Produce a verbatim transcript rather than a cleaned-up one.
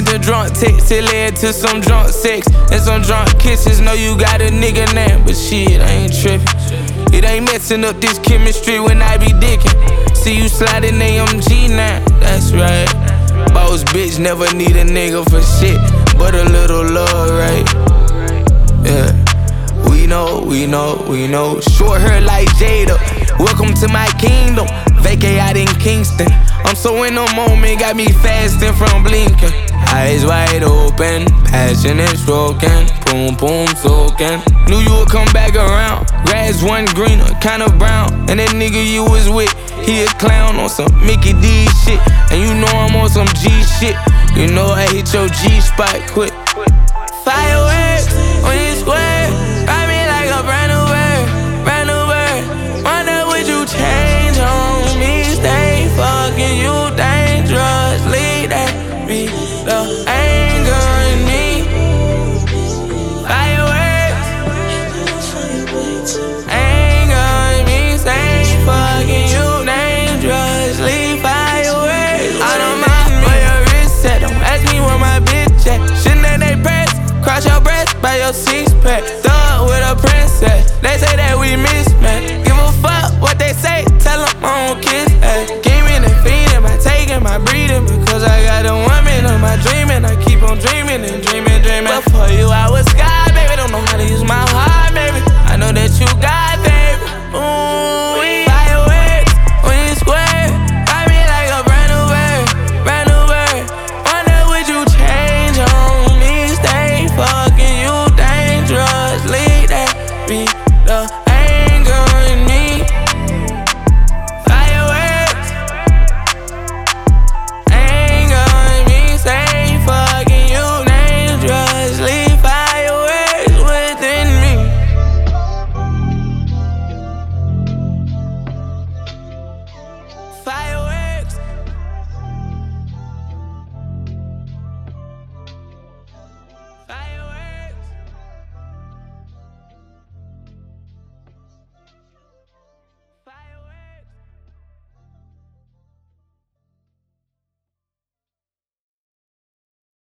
sent a drunk text, it led to some drunk sex and some drunk kisses. Know you got a nigga name, but shit, I ain't trippin'. It ain't messing up this chemistry when I be dickin'. See you sliding A M G now, that's right. Boss bitch never need a nigga for shit, but a little love, right? Yeah. We know, we know, we know. Short hair like Jada. Welcome to my kingdom. Vacay out in Kingston. I'm so in the moment, got me fasting from blinking. Eyes wide open, passion is stroking, boom boom soaking. Knew you would come back around. Grass one greener, kinda brown. And that nigga you was with, he a clown on some Mickey D shit. And you know I'm on some G shit. You know I hit your G spot quick. Fireworks on your square, ride me like a brand new bird, brand new bird. Wonder would you change on me? Stay fucking you dangerously. That be the anger in me. Fireworks, anger in me. Stay fucking you dangerously. Fireworks. I don't mind where your wrist at. Don't ask me where my bitch at. Shouldn't let they press. Cross your breast by your six pack. Thug with a princess. They say that we miss